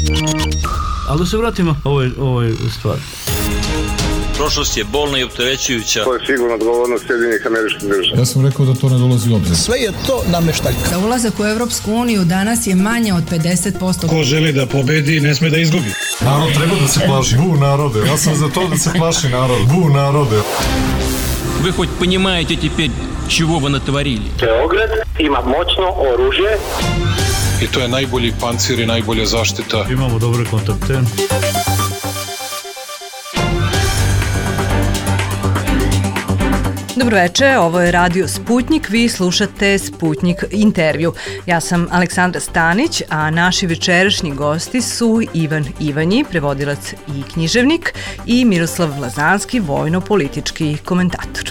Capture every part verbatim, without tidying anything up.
Ali da se vratimo ovoj, ovoj stvari. Prošlost je bolna i opterećujuća. To je sigurno odgovornost Sjedinjenih Američkih Država. Ja sam rekao da to ne dolazi u obzir. Sve je to nameštaljka. Za ulazak u Evropsku uniju danas je manje od pedeset posto. Ko želi da pobedi, ne sme da izgubi. Narod treba da se plaši. Bu narode. Ja sam za to da se plaši narod. Bu narode. Вы хоть понимаете теперь, чего вы натворили? Beograd ima moćno oružje. I to je najbolji pancir i najbolja zaštita. Imamo dobre kontakte. Dobroveče, ovo je Radio Sputnjik, vi slušate Sputnjik intervju. Ja sam Aleksandra Stanić, a naši večerašnji gosti su Ivan Ivanji, prevodilac i književnik, i Miroslav Lazanski, vojno-politički komentator.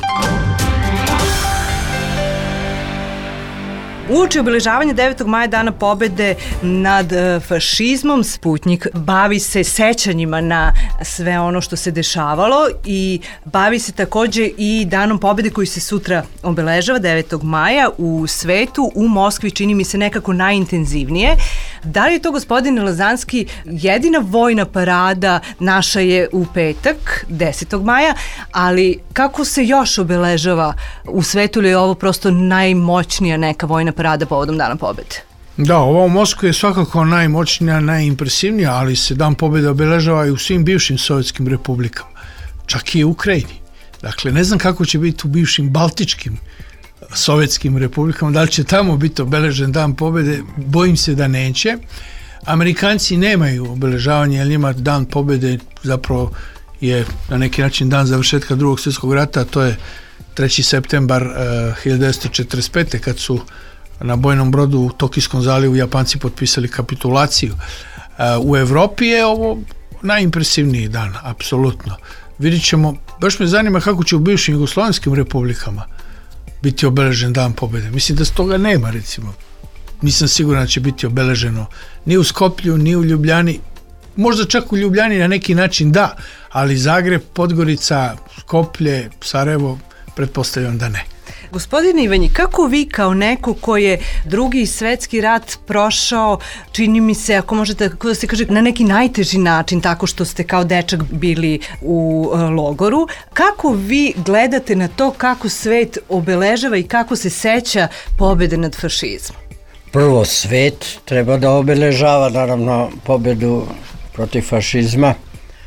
Uoči obeležavanja devetog maja, dana pobede nad fašizmom, Sputnjik bavi se sećanjima na sve ono što se dešavalo i bavi se takođe i danom pobede koji se sutra obeležava devetog maja u svetu, u Moskvi čini mi se nekako najintenzivnije. Da li je to, gospodine Lazanski, jedina vojna parada? Naša je u petak, desetog maja, ali kako se još obeležava u svetu, ili je ovo prosto najmoćnija neka vojna parada povodom dana pobede? Da, ova u Moskvi je svakako najmoćnija, najimpresivnija, ali se dan pobede obeležava i u svim bivšim sovjetskim republikama, čak i u Ukrajini. Dakle, ne znam kako će biti u bivšim baltičkim sovjetskim republikama, da li će tamo biti obeležen dan pobede, bojim se da neće. Amerikanci nemaju obeležavanje, jer njima dan pobede zapravo je na neki način dan završetka drugog svjetskog rata, to je treći septembar uh, hiljadu devetsto četrdeset pete kad su na bojnom brodu u Tokijskom zalivu Japanci potpisali kapitulaciju. Uh, u Evropi je ovo najimpresivniji dan, apsolutno. Vidjet ćemo, baš me zanima kako će u bivšim jugoslovenskim republikama biti obeležen dan pobjede. Mislim da s toga nema, recimo. Nisam siguran da će biti obeleženo ni u Skoplju, ni u Ljubljani. Možda čak u Ljubljani na neki način da, ali Zagreb, Podgorica, Skoplje, Sarajevo, pretpostavljam da ne. Gospodine Ivanji, kako vi kao neko ko je drugi svetski rat prošao, čini mi se, ako možete tako da se kaže, na neki najteži način, tako što ste kao dečak bili u uh, logoru, kako vi gledate na to kako svet obeležava i kako se seća pobede nad fašizmom? Prvo, svet treba da obeležava naravno pobedu protiv fašizma,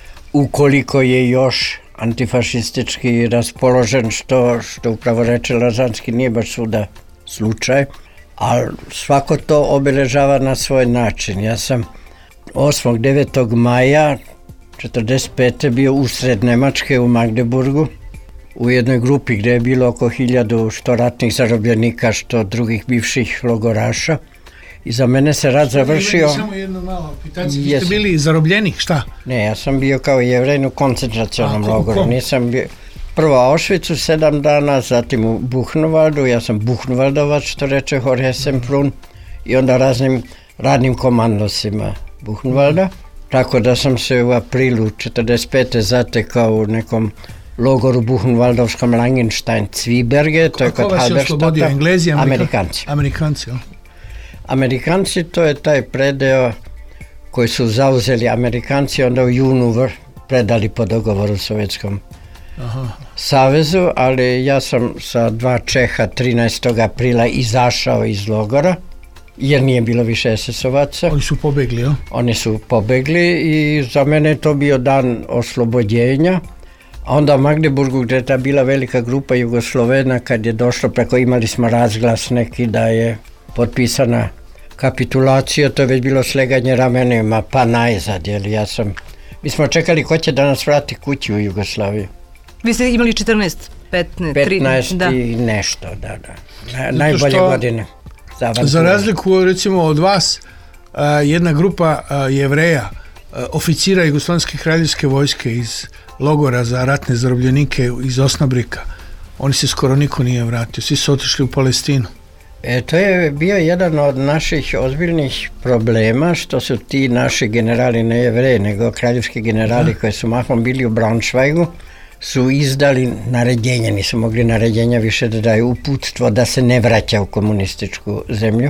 ukoliko je još antifašistički raspoložen, što, što upravo reče Lazanski, nije baš svuda slučaj, ali svako to obeležava na svoj način. Ja sam osmog devetog maja četrdeset pete bio usred Nemačke u Magdeburgu, u jednoj grupi gde je bilo oko hiljadu što ratnih zarobljenika, što drugih bivših logoraša. I za mene se rat završio... Samo jedno malo pitanje, ste bili zarobljenik, šta? Ne, ja sam bio kao Jevrejn u koncentracionom A, logoru. Nisam bio... Prvo u Auschwitzu sedam dana, zatim u Buchenwaldu, ja sam Buchenwaldovac, što reče Jorge Semprún, i onda raznim radnim komandosima Buchenwalda. Tako da sam se u aprilu četrdeset pete zatekao u nekom logoru Buchenwaldovskom Langenstein Zwieberge, to je kod Halberstadta. Kako vas je oslobodio, Englezi, Amerikanci? Amerikanci, ja. Amerikanci, to je taj predeo koji su zauzeli Amerikanci, onda u junu vr, predali po dogovoru Sovjetskom Aha. savezu, ali ja sam sa dva Čeha trinaestog aprila izašao iz logora, jer nije bilo više es es ovaca. Oni su pobegli, jo? Oni su pobegli i za mene je to bio dan oslobođenja. A onda u Magdeburgu, gdje je ta bila velika grupa Jugoslovena, kad je došlo preko, imali smo razglas neki da je potpisana kapitulacija, to je već bilo sleganje ramenima, pa najzad, jer ja sam... Mi smo čekali ko će da nas vrati kući u Jugoslaviju. Vi ste imali četrnaest, petnaest, petnaest da. I nešto, da, da. Na, najbolje što, godine. Za, za razliku, recimo, od vas, jedna grupa Jevreja, oficira Jugoslovenske kraljevske vojske iz logora za ratne zarobljenike iz Osnabrika, oni se skoro niko nije vratio, svi su otišli u Palestinu. E, to je bio jedan od naših ozbiljnih problema, što su ti naši generali, ne Jevreji, nego kraljevski generali koji su mahom bili u Braunschweigu, su izdali naređenja, nisu mogli naređenja više da daju uputstvo da se ne vraća u komunističku zemlju.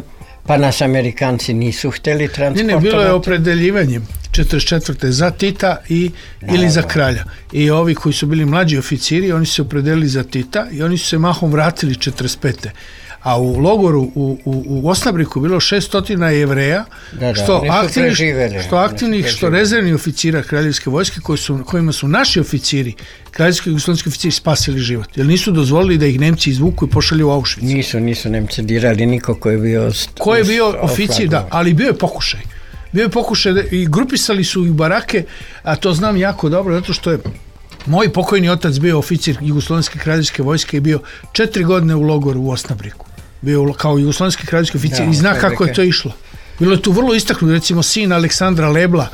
Pa nas Amerikanci nisu hteli transportovati. Ne, ne, bilo je opredeljivanje četrdeset četvrte za Tita i, ili za kralja. I ovi koji su bili mlađi oficiri, oni su se opredelili za Tita i oni su se mahom vratili četrdeset pete. A u logoru u, u, u Osnabriku bilo šesto Jevreja, da, da, što aktivnih, što, aktivnih što rezervni oficira kraljevske vojske, koji su, kojima su naši oficiri, kraljevski i jugoslovenski oficiri, spasili život. Jer nisu dozvolili da ih Nemci izvuku i pošalju u Auschwitz. Nisu, nisu Nemci dirali niko ko je bio... Ko je bio oficir, da, ali bio je pokušaj. Bio je pokušaj da, i grupisali su i barake, a to znam jako dobro, zato što je moj pokojni otac bio oficir jugoslovenske kraljevske vojske i bio četiri godine u logoru u Osnabriku. Bio kao jugoslovenski kraljevski oficir i zna kako je to išlo. Bilo je tu vrlo istaknuto, recimo sin Aleksandra Lebla,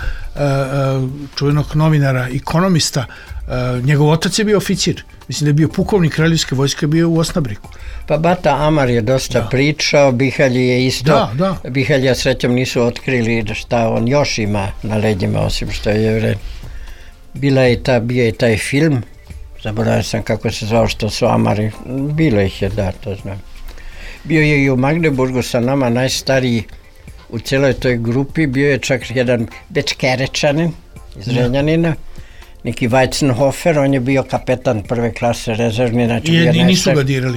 čuvenog novinara, ekonomista, njegov otac je bio oficir. Mislim da je bio pukovnik kraljevske vojske, bio u Osnabriku. Pa Bata Amar je dosta da. pričao, Bihalji je isto, da, da. Bihalja srećom nisu otkrili šta on još ima na leđima, osim što je Jevrej. Bila je ta, bio je taj film, zaboravio sam kako se zvao, što su Amari, bilo ih je, da, to znam. Bio je i u Magdeburgu sa nama najstariji u celoj toj grupi, bio je čak jedan Bečkerečanin iz Renjanina, neki Weizenhofer, on je bio kapetan prve klase rezervni. Znači I, i nisu ga dirali?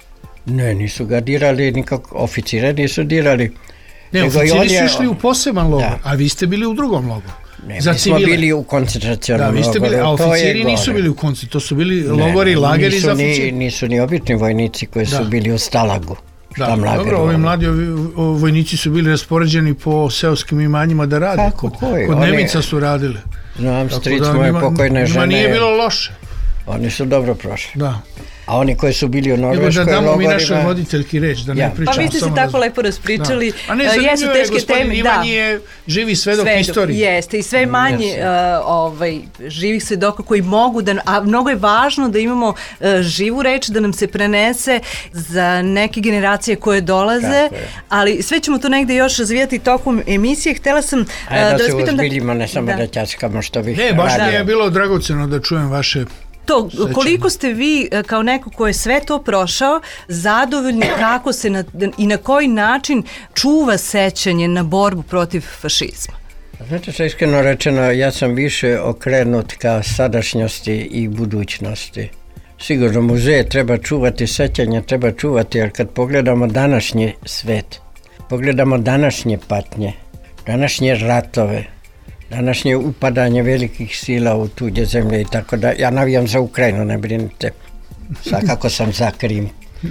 Ne, nisu ga dirali, nikako oficire nisu dirali. Ne, oficiri su išli u poseban logor, da. A vi ste bili u drugom logoru. Ne, mi smo bili u koncentracionom da, vi ste bili, logoru. A oficiri nisu bili u koncentracionom, to su bili logori, ne, lageri nisu za oficiri. Ni, nisu ni obični vojnici koji da. su bili u Stalagu. Da, dobro, ovi mladi ovi, ovi vojnici su bili raspoređeni po seoskim imanjima da rade. Kako, kod koji? kod Oni, Nemica su radili. Znam, stric da, moje pokojne žene. Nije bilo loše. Oni su dobro prošli. Da. A oni koji su bili u Norveškoj logorima... Da damo logorima, mi našoj voditeljki reč, da ne ja. pričamo. Pa vi ste se tako lepo raspričali. Da. A ne, zanimljivo je, gospodin Ivan je živi svedok istorije. Jeste, i sve manje uh, ovaj, živih svedoka koji mogu da... A mnogo je važno da imamo uh, živu reč, da nam se prenese za neke generacije koje dolaze, ali sve ćemo to negde još razvijati tokom emisije. Htela sam uh, Ajde, da, da vas se pitam... ozbiljimo, ne samo da, da ćaskamo što vi... Ne, baš mi je bilo dragoceno da čujem vaše... To, koliko ste vi kao neko ko je sve to prošao zadovoljni kako se na, i na koji način čuva sećanje na borbu protiv fašizma? Znate što iskreno rečeno, ja sam više okrenut ka sadašnjosti i budućnosti. Sigurno muzeje treba čuvati, sećanje treba čuvati, jer kad pogledamo današnji svet, pogledamo današnje patnje, današnje ratove, današnje upadanje velikih sila u tuđe zemlje i tako da, ja navijam za Ukrajinu, ne brinite, svakako sam za Krim.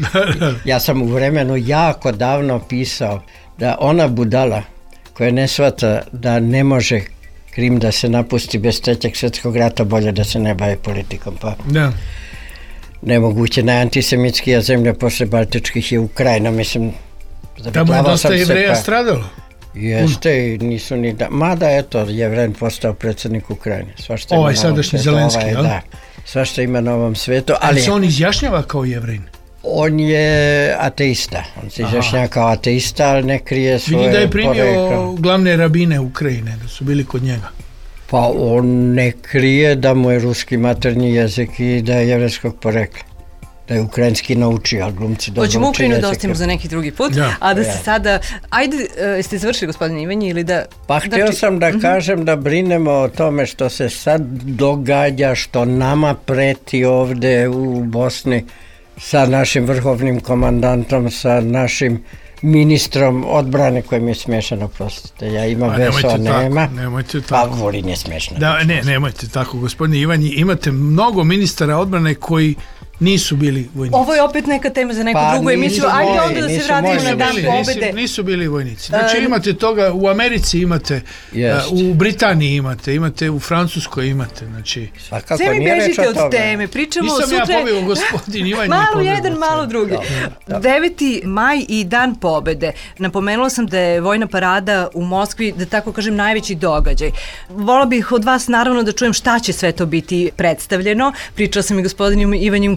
Ja sam u vremenu jako davno pisao da ona budala koja ne shvata da ne može Krim da se napusti bez trećeg svjetskog rata, bolje da se ne bavi politikom, pa da. Nemoguće, najantisemitskija zemlja posle Baltičkih je Ukrajina, mislim, tamo je dosta Jevreja pa... stradalo. Jeste, i nisu ni da... Mada, eto, Jevren postao predsjednik Ukrajine. Svašta ovaj sadašnji Zelenski, ovaj, jel? Da, svašta ima na ovom svetu, ali... Ali se on izjašnjava kao Jevrin? On je ateista. On se izjašnjava kao ateista, ali ne krije svoje poreklo. Vidim da je primio poreklo. glavne rabine Ukrajine, da su bili kod njega. Pa on ne krije da mu je ruski maternji jezik i da je jevrejskog porekla. Da je ukrajinski naučio, a glumci dobro uči Hoćemo Ukrajinu da jezike. ostavimo za neki drugi put, ja. a da ja. se sada... Ajde, uh, jeste završili, gospodine Ivanji, ili da... Pa htio da, sam da uh-huh. kažem da brinemo o tome što se sad događa, što nama preti ovde u Bosni sa našim vrhovnim komandantom, sa našim ministrom odbrane, koji mi je smešano, prostite. Ja imam veso, a nema. Nemojte tako. Pa Vulin je smešno. Da, ne, nemojte tako, gospodine Ivanji. Imate mnogo ministara odbrane koji nisu bili vojnici. Ovo je opet neka tema za neku pa, drugu emisiju. Ajde moji, onda da se vratimo moji, na dan bili, pobede. Nisu, nisu bili vojnici. Znači imate toga, u Americi imate, uh, u Britaniji imate, imate u Francuskoj imate. Znači... Svakako, sve mi bežite od teme. Pričamo Nisam sutra... ja pobjegao, gospodin Ivan. Malo jedan, malo drugi. deveti maj i dan pobede. Napomenula sam da je vojna parada u Moskvi, da tako kažem, najveći događaj. Vola bih od vas naravno da čujem šta će sve to biti predstavljeno. Pričala sam i gospodinu Ivanju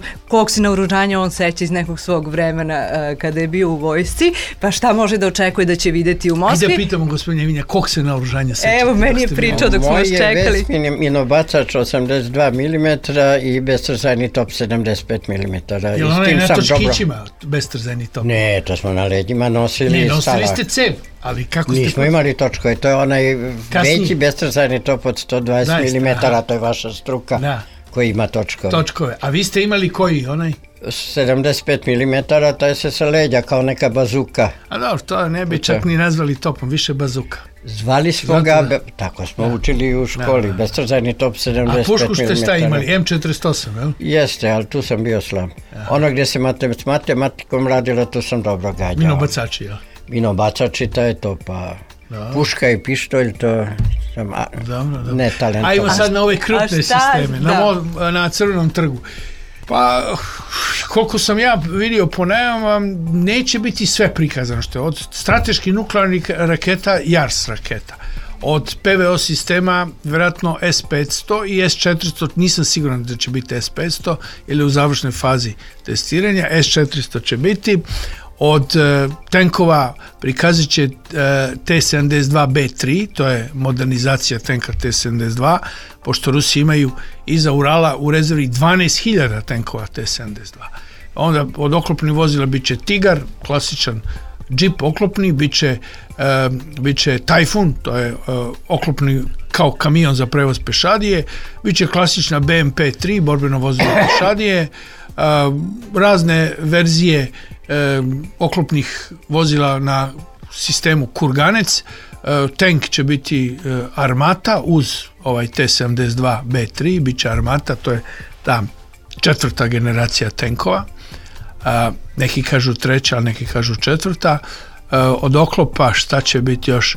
kog se naoružanja on seća iz nekog svog vremena uh, kada je bio u vojsci, pa šta može da očekuje da će videti u Moskvi. Ajde pitamo gospodine Vinja, kog se naoružanja seća? Evo, meni je pričao dok smo vas čekali. Moj je minobacač osamdeset dva milimetra i bestrzajni top sedamdeset pet milimetara. Jel onaj na točkićima bestrzajni top? Ne, to smo na leđima nosili. Ne, nosili ste cev, ali kako ste... Nismo imali točkove, to je onaj veći bestrzajni top od sto dvadeset milimetara, to je vaša struka. Da. Koji ima točkove. Točkove. A vi ste imali koji, onaj? sedamdeset pet milimetara, taj se sa leđa kao neka bazuka. A dobro, to ne bi čak ni nazvali topom, više bazuka. Zvali smo Zato ga, da. tako smo da. učili u školi, da, da. bestrzajni top sedamdeset pet milimetara. A pušku ste šta imali, em četrdeset osam, jel? Jeste, ali tu sam bio slab. Ja. Ono gdje se s matematikom radilo, tu sam dobro gađao. Minobacači, jel? Minobacači, to je to, pa... Da. Puška i pištolj, to sam a, dobro, dobro. ne talentovan. Ajmo sad na ove krupne sisteme, na, mo, na Crvenom trgu. Pa, koliko sam ja vidio po najavama, neće biti sve prikazano što je. Od strateških nuklearnih raketa, JARS raketa. Od P V O sistema, vjerojatno S petsto i S četiristo, nisam siguran da će biti S petsto, ili u završnoj fazi testiranja, S četiristo će biti. Od uh, tenkova prikazat će uh, T sedamdeset dva B tri, to je modernizacija tenka T sedamdeset dva, pošto Rusi imaju iza Urala u rezervi dvanaest hiljada tenkova T sedamdeset dva. Onda od oklopnih vozila bit će Tigar, klasičan džip oklopni, bit će, uh, bit će Tajfun, to je uh, oklopni kao kamion za prevoz pešadije, bit će klasična B M P tri, borbeno vozilo pešadije, uh, razne verzije E, oklopnih vozila na sistemu Kurganec, e, tank će biti e, Armata uz ovaj T sedamdeset dva B tri, bit će Armata, to je ta četvrta generacija tenkova, e, neki kažu treća, a neki kažu četvrta. E, od oklopa šta će biti još?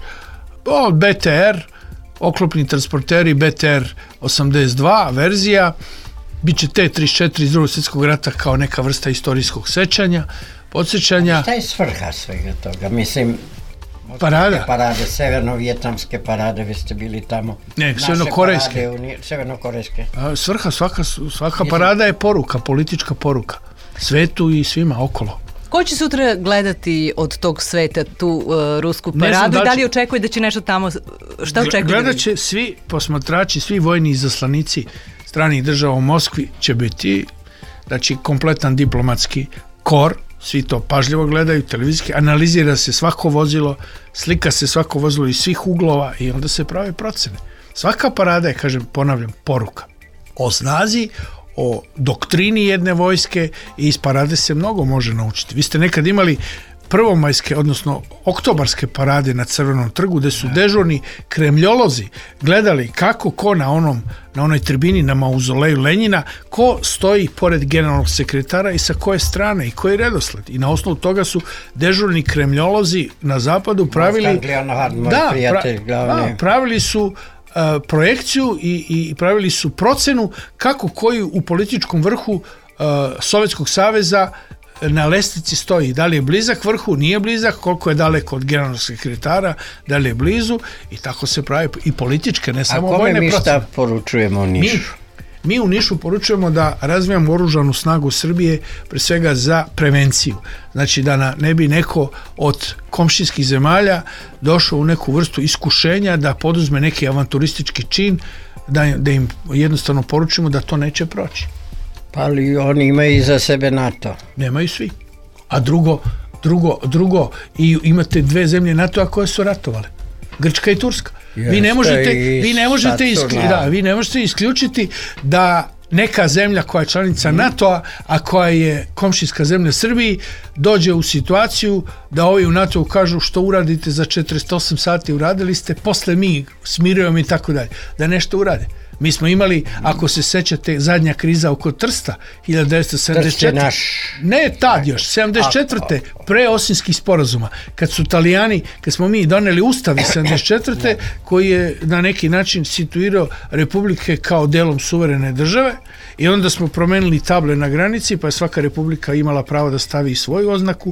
O, B T R, oklopni transporteri B T R osamdeset dva verzija, bit će T trideset četiri iz drugog svjetskog rata kao neka vrsta istorijskog sećanja, podsjećanja. Šta je svrha svega toga? Mislim, parada. Parade, severno-vjetnamske parade, vi ste bili tamo. Ne, severno-korejske. Severno-korejske. Svrha, svaka, svaka parada je poruka, politička poruka. Svetu i svima okolo. Ko će sutra gledati od tog sveta tu uh, rusku paradu? Znam, da, li... da li očekuje da će nešto tamo... Šta očekuje? Gledat će svi posmatrači, svi vojni izaslanici stranih država u Moskvi će biti, znači kompletan diplomatski kor, svi to pažljivo gledaju, televizijski, analizira se svako vozilo, slika se svako vozilo iz svih uglova i onda se prave procene. Svaka parada je, kažem, ponavljam, poruka o snazi, o doktrini jedne vojske i iz parade se mnogo može naučiti. Vi ste nekad imali prvomajske, odnosno oktobarske parade na Crvenom trgu, gde su dežurni kremljolozi gledali kako ko na onom na onoj tribini na mauzoleju Lenjina, ko stoji pored generalnog sekretara i sa koje strane i koji redosled. I na osnovu toga su dežurni kremljolozi na zapadu pravili da, pra, da, pravili su uh, projekciju i, i pravili su procenu kako koji u političkom vrhu uh, Sovjetskog saveza na lestvici stoji, da li je blizak vrhu, nije blizak, koliko je daleko od generalnog sekretara, da li je blizu, i tako se pravi i političke, ne samo vojne procene. A kome mi šta poručujemo u Nišu? Mi, mi u Nišu poručujemo da razvijamo oružanu snagu Srbije, pre svega za prevenciju. Znači da na, ne bi neko od komšijskih zemalja došao u neku vrstu iskušenja da poduzme neki avanturistički čin, da, da im jednostavno poručimo da to neće proći. Pa ali oni imaju iza sebe NATO. Nemaju svi. A drugo, drugo, drugo i imate dve zemlje NATO-a koje su ratovale. Grčka i Turska. Jeste, vi ne možete, vi ne možete, iskli, da, vi ne možete isključiti da neka zemlja koja je članica NATO-a, a koja je komšijska zemlja Srbiji, dođe u situaciju da ovi u NATO-u kažu što uradite za četrdeset osam sati uradili ste, posle mi smirujemo i tako dalje. Da nešto urade. Mi smo imali, ako se sećate, zadnja kriza oko Trsta, hiljadu devetsto sedamdeset četvrte. Naš... Ne, tad još, sedamdeset četvrte. pre Osinskih sporazuma, kad su Italijani, kad smo mi doneli ustav iz sedamdeset četvrte. koji je na neki način situirao republike kao delom suverene države, i onda smo promenili table na granici, pa je svaka republika imala pravo da stavi svoju oznaku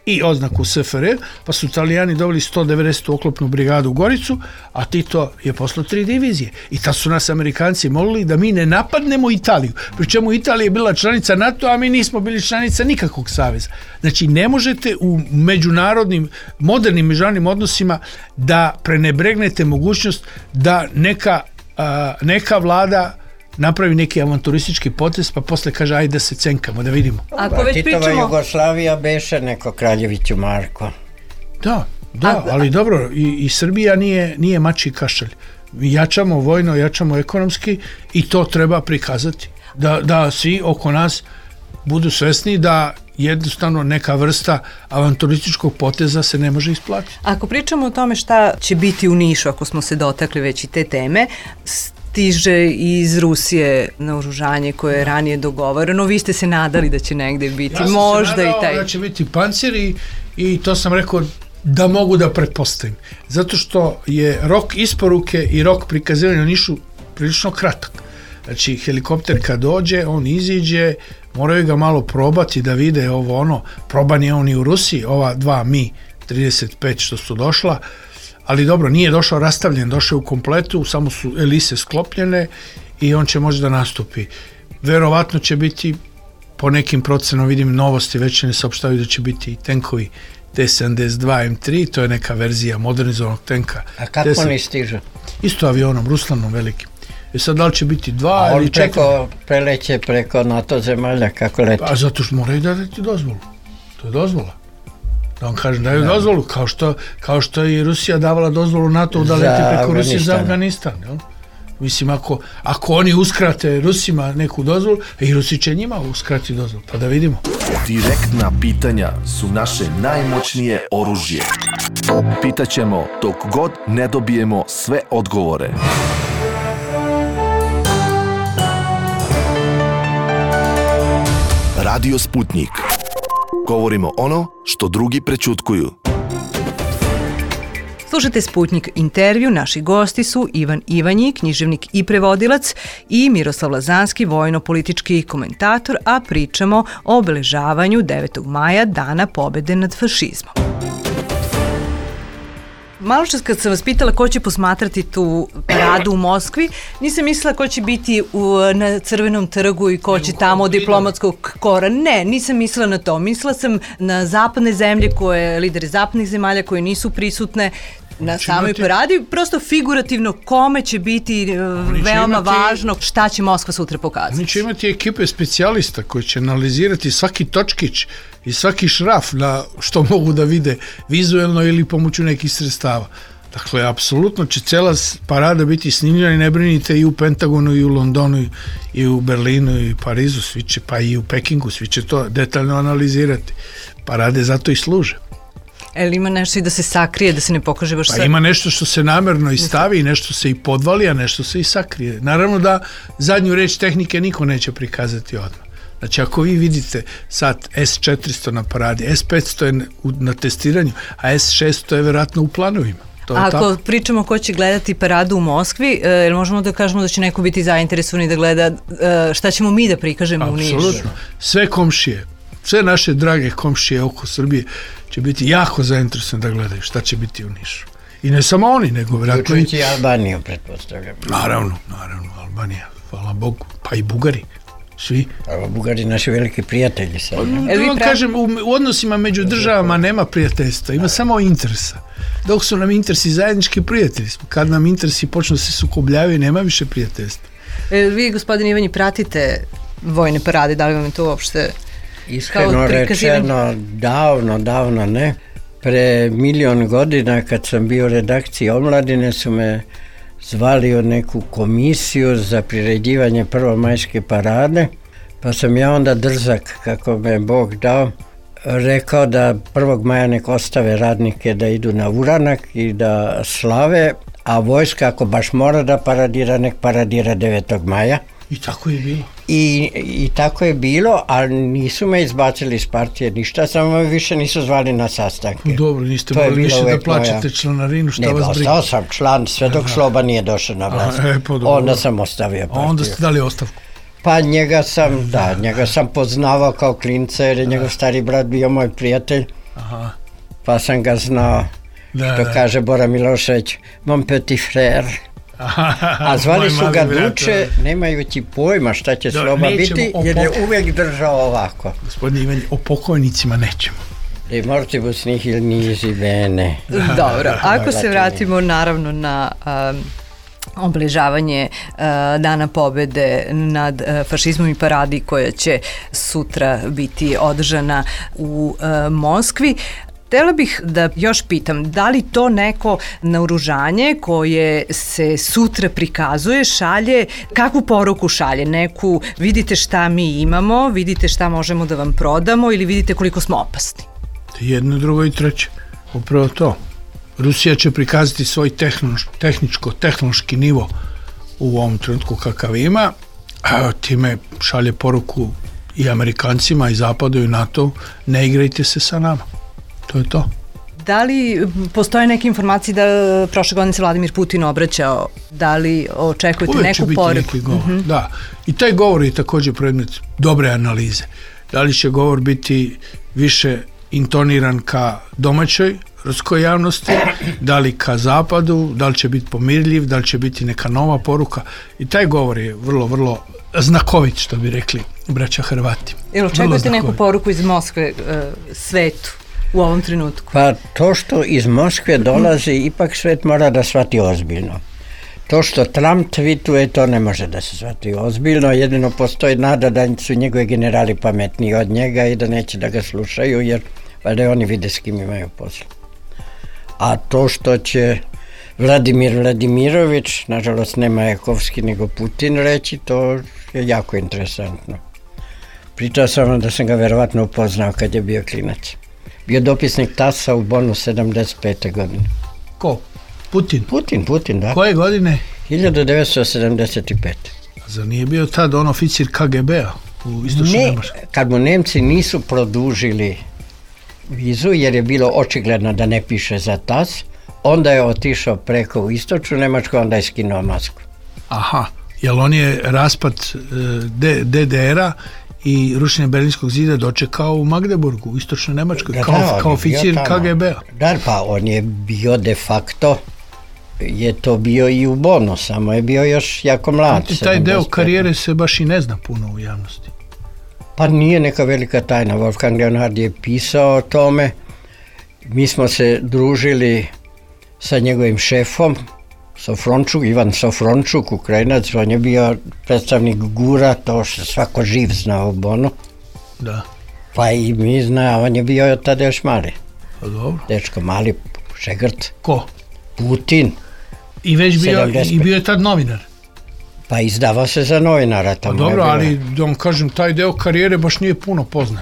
i oznaku S F R J, pa su Italijani dobili sto devedesetu oklopnu brigadu u Goricu, a Tito je poslao tri divizije. I tad su nas Amerikanci molili da mi ne napadnemo Italiju. Pri čemu Italija je bila članica NATO, a mi nismo bili članica nikakvog saveza. Znači, ne možete u međunarodnim, modernim međunarodnim odnosima da prenebregnete mogućnost da neka, a, neka vlada napravi neki avanturistički potez, pa posle kaže ajde da se cenkamo, da vidimo. Ako već Titova pričamo... Jugoslavija beše neko Kraljeviću Marko. Da, da, A, ali dobro, i, i Srbija nije, nije mačji kašalj. Mi jačamo vojno, jačamo ekonomski i to treba prikazati. Da, da svi oko nas budu svesni da jednostavno neka vrsta avanturističkog poteza se ne može isplatiti. Ako pričamo o tome šta će biti u Nišu, ako smo se dotakli već i te teme, stiže iz Rusije naoružanje koje je ranije dogovoreno. Vi ste se nadali da će negde biti, ja možda i taj. Ja sam se nadao da će biti panciri i to sam rekao da mogu da pretpostavim. Zato što je rok isporuke i rok prikazivanja u Nišu prilično kratak. Znači, helikopter kad dođe, on iziđe, moraju ga malo probati da vide ovo ono, proban je on i u Rusiji, ova dva Mi trideset pet što su došla, ali dobro, nije došao rastavljen, došao u kompletu, samo su elise sklopljene i on će možda nastupi. Verovatno će biti, po nekim procenom vidim novosti, već ne saopštavaju da će biti tenkovi T sedamdeset dva M tri, to je neka verzija modernizovanog tenka. A kako T- oni stižu? Isto avionom, Ruslanom velikim. I sad da li će biti dva ili četiri? Preko, preleće preko NATO zemalja, kako leti? A zato što moraju dati dozvolu. To je dozvola. Da vam kažem, daju da. dozvolu, kao što, kao što je i Rusija davala dozvolu NATO da leti preko Rusije za Afganistan. Jel? Mislim, ako, ako oni uskrate Rusima neku dozvolu, i Rusi će njima uskrati dozvolu, pa da vidimo. Direktna pitanja su naše najmoćnije oružje. Pitaćemo dok god ne dobijemo sve odgovore. Radio Sputnik. Govorimo ono što drugi prećutkuju. Slušajte Sputnik intervju, naši gosti su Ivan Ivanji, književnik i prevodilac, i Miroslav Lazanski, vojno-politički komentator, a pričamo o obeležavanju devetog maja, Dana pobede nad fašizmom. Malo čas kad sam vas pitala ko će posmatrati tu paradu u Moskvi, nisam mislila ko će biti u, na Crvenom trgu i ko će tamo od diplomatskog kora. Ne, nisam mislila na to. Mislila sam na zapadne zemlje, koje, lideri zapadnih zemalja koje nisu prisutne na samoj paradi, prosto figurativno kome će biti veoma imati, važno šta će Moskva sutra pokazati. Oni će imati ekipe specijalista koji će analizirati svaki točkić i svaki šraf na što mogu da vide vizuelno ili pomoću nekih sredstava. Dakle, apsolutno će cela parada biti snimljena i ne brinite, i u Pentagonu, i u Londonu, i u Berlinu, i u Parizu, svi će, pa i u Pekingu, svi će to detaljno analizirati. Parade zato i služe. Ali ima nešto i da se sakrije, da se ne pokaže baš pa sve? Ima nešto što se namerno i stavi, nešto se i podvali, a nešto se i sakrije. Naravno da zadnju reč tehnike niko neće prikazati odmah. Znači, ako vi vidite sad S četiristo na paradi, S petsto je na testiranju, a S šesto je verovatno u planovima. To je Ako tako. pričamo ko će gledati paradu u Moskvi, e, možemo da kažemo da će neko biti zainteresovan i da gleda e, šta ćemo mi da prikažemo u Nišu? Apsolutno. Sve komšije, sve naše drage komšije oko Srbije će biti jako zainteresovani da gledaju šta će biti u Nišu. I ne samo oni, nego vjerojatno i... Uključujući Albaniju, pretpostavljam. Naravno, naravno, Albanija, hvala Bogu, pa i Bugari. Svi. A Bugari naši veliki prijatelji sad. Da vam pra... kažem, u, u odnosima među državama nema prijateljstva, ima samo interesa. Dok su nam interesi zajednički, prijatelji smo. Kad nam interesi počnu se sukobljavaju, nema više prijateljstva. E, vi, gospodin Ivanji, pratite vojne parade, da li vam je to uopšte... Iskreno rečeno, davno, davno ne. Pre milion godina kad sam bio u redakciji Omladine su me zvali u neku komisiju za priređivanje prvomajske parade, pa sam ja onda drzak, kako me Bog dao, rekao da prvog maja nek ostave radnike da idu na uranak i da slave, a vojska ako baš mora da paradira, nek paradira devetog maja. I tako je bilo. I, i tako je bilo, ali nisu me izbacili iz partije ništa, samo me više nisu zvali na sastanke. Dobro, niste morali više da plaćate moja... članarinu, šta ne, vas briga? Ne, ostao sam član sve dok Sloba nije došao na vlast. E, pa onda sam ostavio partiju. A onda ste dali ostavku? Pa njega sam, da, njega sam poznavao kao klinca jer je njegov stari brat bio moj prijatelj. Aha. Pa sam ga znao, da, što da. kaže Bora Milošević, mon petit frère. A zvali su ga Duče, nemajući pojma šta će Do, sloba biti, jer je pok... uvijek držao ovako. Gospodine Ivan, o pokojnicima nećemo. De mortibus nihil nisi bene. Dobro, ako se vratimo naravno na um, obeležavanje uh, Dana pobede nad uh, fašizmom i paradi koja će sutra biti održana u uh, Moskvi. Htela bih da još pitam, da li to neko naoružanje koje se sutra prikazuje šalje, kakvu poruku šalje? Neku, vidite šta mi imamo, vidite šta možemo da vam prodamo ili vidite koliko smo opasni? Jedno, drugo i treće. Upravo to. Rusija će prikazati svoj tehnič, tehničko, tehnološki nivo u ovom trenutku kakav ima, a time šalje poruku i Amerikancima i Zapadu i NATO, ne igrajte se sa nama. To je to. Da li postoje neke informacije da prošle godine se Vladimir Putin obraćao? Da li očekujete uvijek neku poruku? Uvijek će biti neki govor, uh-huh. da. I taj govor je također predmet dobre analize. Da li će govor biti više intoniran ka domaćoj ruskoj javnosti, da li ka zapadu, da li će biti pomirljiv, da li će biti neka nova poruka. I taj govor je vrlo, vrlo znakovit, što bi rekli braća Hrvati. Jel očekujete neku poruku iz Moskve uh, svetu u ovom trenutku? Pa to što iz Moskve dolazi, ipak svet mora da shvati ozbiljno. To što Trump tweetuje, to ne može da se shvati ozbiljno, jedino postoji nada da su njegovi generali pametniji od njega i da neće da ga slušaju, jer valjda oni vide s kim imaju posla. A to što će Vladimir Vladimirović, nažalost ne Majakovski nego Putin reći, to je jako interesantno. Pričao sam vam da sam ga verovatno upoznao kad je bio klinac. Bio dopisnik Tasa u Bonu sedamdeset pete godine. Ko? Putin? Putin, Putin, da. Koje godine? hiljadu devetsto sedamdeset pete. A zar nije bio tad on oficir K G B-a u istočnoj Nemačkoj? Ne, kad mu Nemci nisu produžili vizu, jer je bilo očigledno da ne piše za Tas, onda je otišao preko u istočnu Nemačku, onda je skinuo masku. Aha, jel on je raspad D D R-a i rušenje Berlinskog zida dočekao u Magdeburgu, u istočnoj Nemačkoj, da, kao, da, kao oficir K G B-a. Da, pa on je bio de facto, je to bio i u Bonu, samo je bio još jako mlad. I taj deo karijere se baš i ne zna puno u javnosti. Pa nije neka velika tajna. Wolfgang Leonhard je pisao o tome. Mi smo se družili sa njegovim šefom, Sofrončuk, Ivan Sofrončuk, Ukrajinac, on je bio predstavnik Gura, to što svako živ zna u Bonu. Da. Pa i mi zna, on je bio tada još mali. Pa dobro. Dečko mali, šegrt. Ko? Putin. I već bio, i bio je tad novinar. Pa izdavao se za novinara. Pa dobro, ali da vam kažem, taj deo karijere baš nije puno poznat.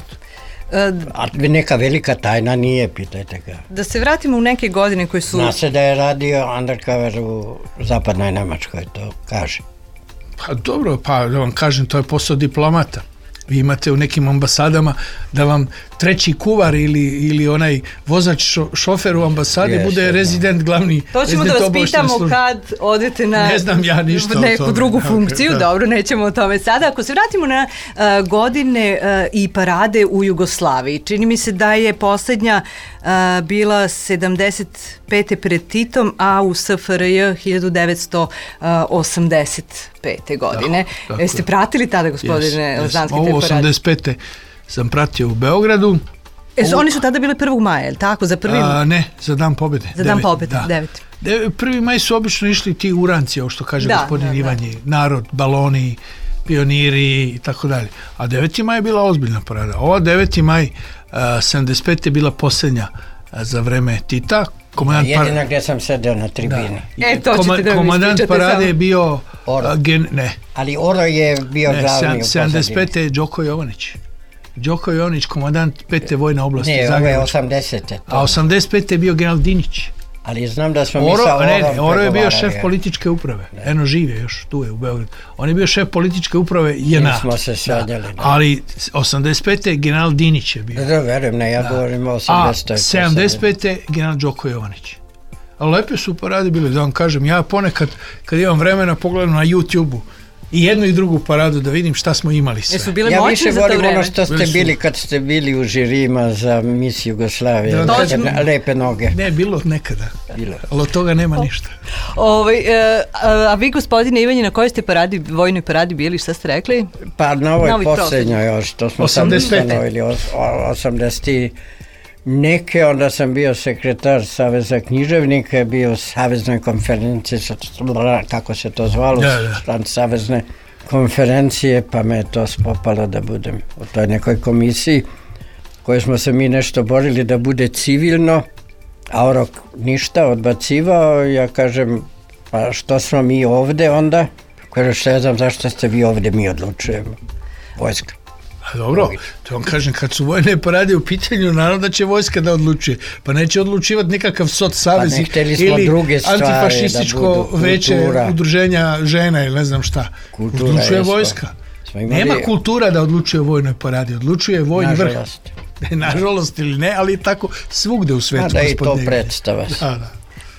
A neka velika tajna nije, pitajte ga. Da se vratimo u neke godine koje su... Zna se da je radio undercover u zapadnoj Nemačkoj, to kaže. Pa dobro, pa da vam kažem, to je posao diplomata. Vi imate u nekim ambasadama da vam treći kuvar ili, ili onaj vozač šo, šofer u ambasadi yes, bude rezident glavni. To ćemo da vas pitamo službe. Kad odete na ne znam ja ništa neku drugu funkciju. Okay, dobro, nećemo o tome sada. Ako se vratimo na uh, godine uh, i parade u Jugoslaviji, čini mi se da je posljednja uh, bila sedamdeset pete pred Titom, a u S F R J hiljadu devetsto osamdeset pete godine. Da, Jeste pratili tada, gospodine yes, Lazanski, yes. te parade? osamdeset pete sam pratio u Beogradu. E, Ovo... Oni su tada bili prvog maja, je li tako? Za prvi... A, ne, za Dan pobjede. Za Dan pobjede, devet. De, prvi maj su obično išli ti uranci, ovo što kaže da, gospodin da, Ivanje, da. narod, baloni, pioniri i tako dalje. A deveti maj je bila ozbiljna parada. Ova deveti maj sedamdeset pete je bila posljednja a, za vreme Tita. Komandant jedina par... gdje sam sedeo na tribini. E, to Koma, da komandant parade sam. Je bio Oro. Gen, ne. Ali Oro je bio ne, glavni u sedamdeset pete je Đoko Jovanić. Đoko Jovanić, komandant pete vojne oblasti. Ne, ovo je osamdesete. A osamdeset pete je bio general Dinić. Ali znam da smo Oro, mi sa Orom ne, ne, Oro je bio šef je. političke uprave. Ne. Eno žive još, tu je u Beogradu. On je bio šef političke uprave J N A. Mi smo se svađali. Da. Ali osamdeset pete general Dinić je bio. Da, verujem, ne, ja da. govorim o osamdeset. A sedamdeset pete general Đoko Jovanić. A lepe su parade bile, da vam kažem, ja ponekad kad imam vremena pogledam na YouTube-u I jednu i drugu paradu da vidim šta smo imali sve. Jesu bile Ja moćne više za to volim vreme? ono što ste Bili su- bili kad ste bili u žirima za mis Jugoslavije. Da, Lepe- dođemo- Lepe noge. Ne, bilo nekada. Bilo. Ali od toga nema ništa. Ovaj, e, a, a vi, gospodine Ivanji, na kojoj ste paradi, vojnoj paradi bili, šta ste rekli? Pa na ovoj Na ovoj posljednjoj još, to smo sad osamdeset pete. ustanovili, os- o- osamdeset neke, onda sam bio sekretar Saveza književnika, bio u Saveznoj konferenciji, sa- kako se to zvalo, Da, da. član Savezne konferencije, pa me je to spopalo da budem u toj nekoj komisiji koje smo se mi nešto borili da bude civilno, a Orok ništa odbacivao. Ja kažem, pa što smo mi ovde onda? Kaže, što ja znam zašto ste vi ovde, mi odlučujemo. Vojska. A dobro, to vam kažem, kad su vojne parade u pitanju, naravno da će vojska da odlučuje. Pa neće odlučivati nikakav soc savez Pa ne, hteli smo ili druge stvari antifašističko da budu, veće kultura. udruženja žena ili ne znam šta. Kultura, Odlučuje jesmo. vojska. Smo imali- Nema kultura da odlučuje o vojnoj paradi, odlučuje vojni vrh. Nažalost. Nažalost ili ne, ali tako svugde u svetu. A da i gospodine to Ivan. predstava. Da, da.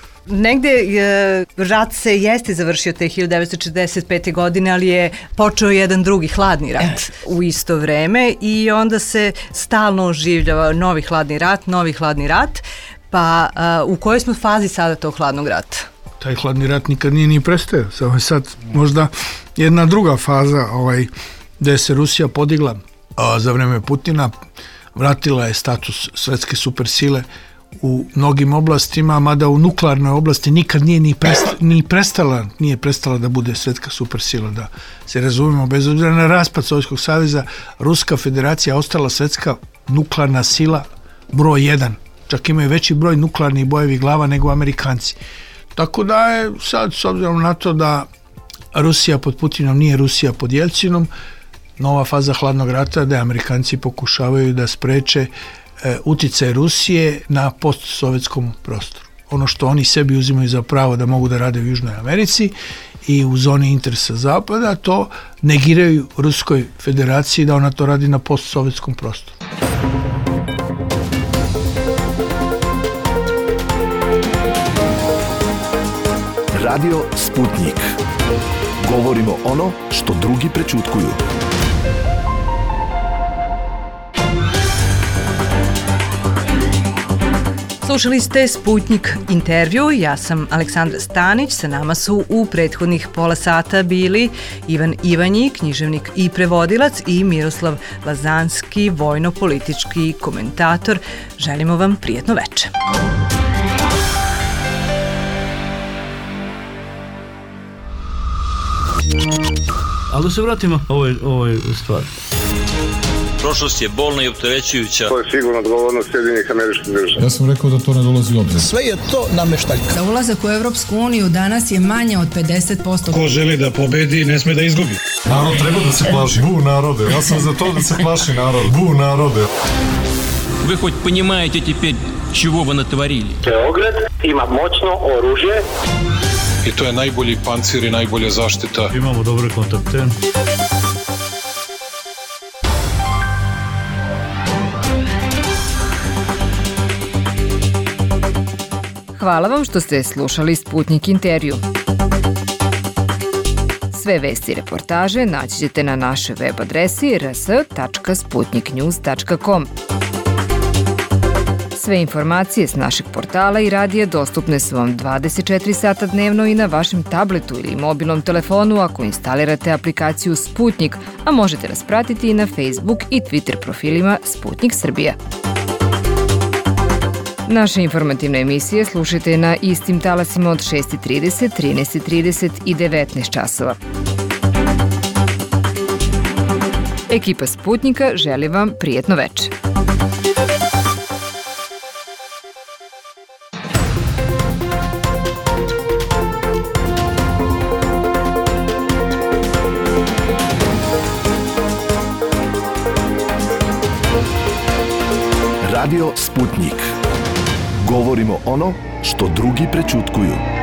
Negde e, rat se jeste završio te hiljadu devetsto četrdeset pete. godine, ali je počeo jedan drugi hladni rat u isto vreme i onda se stalno oživljava novi hladni rat, novi hladni rat. Pa a, u kojoj smo fazi sada tog hladnog rata? Taj hladni rat nikad nije ni prestao, samo je sad možda jedna druga faza ovaj, gde se Rusija podigla a, za vreme Putina, vratila je status svetske supersile u mnogim oblastima, mada u nuklearnoj oblasti nikad nije ni, presta, ni prestala, nije prestala da bude svetska supersila, da se razumemo, bez obzira na raspad Sovjetskog saveza, Ruska federacija ostala svetska nuklearna sila broj jedan, čak imaju veći broj nuklearnih bojevih glava nego Amerikanci. Tako da je sad, s obzirom na to da Rusija pod Putinom nije Rusija pod Jelcinom, nova faza hladnog rata da Amerikanci pokušavaju da spreče e, uticaj Rusije na postsovjetskom prostoru. Ono što oni sebi uzimaju za pravo da mogu da rade u Južnoj Americi i u zoni interesa Zapada, to negiraju Ruskoj federaciji da ona to radi na postsovjetskom prostoru. Radio Sputnik. Govorimo ono što drugi prećutkuju. Slušali ste Sputnik intervju, ja sam Aleksandra Stanić, sa nama su u prethodnih pola sata bili Ivan Ivanji, književnik i prevodilac, i Miroslav Lazanski, vojno-politički komentator. Želimo vam prijetno veče. Ali da se vratimo ovoj, ovoj stvari. Prošlost je bolna i opterećujuća. To je sigurno odgovornost Sjedinjenih Američkih Država. Ja sam rekao da to ne dolazi u obzir. Sve je to nameštaljka. Za ulazak u Evropsku uniju danas je manje od pedeset posto. Ko želi da pobedi, ne sme da izgubi. Narod treba da se plaši. Bu narode. Ja sam za to da se plaši narod. Bu narode. Вы хоть понимаете теперь, чего вы натворили? Beograd ima moćno oružje. I to je najbolji pancir i najbolja zaštita. Imamo dobre kontakte. Hvala vam što ste slušali Sputnik intervju. Sve vesti i reportaže naći ćete na našoj web adresi r s tačka sputnik news tačka com. Sve informacije s našeg portala i radija dostupne su vam dvadeset četiri sata dnevno i na vašem tabletu ili mobilnom telefonu ako instalirate aplikaciju Sputnik, a možete nas pratiti i na Facebook i Twitter profilima Sputnik Srbija. Naše informativne emisije slušajte na istim talasima od šest i trideset, trinaest i trideset i devetnaest časova. Ekipa Sputnika želi vam prijetno veče. Radio Sputnik. Govorimo ono što drugi prećutkuju.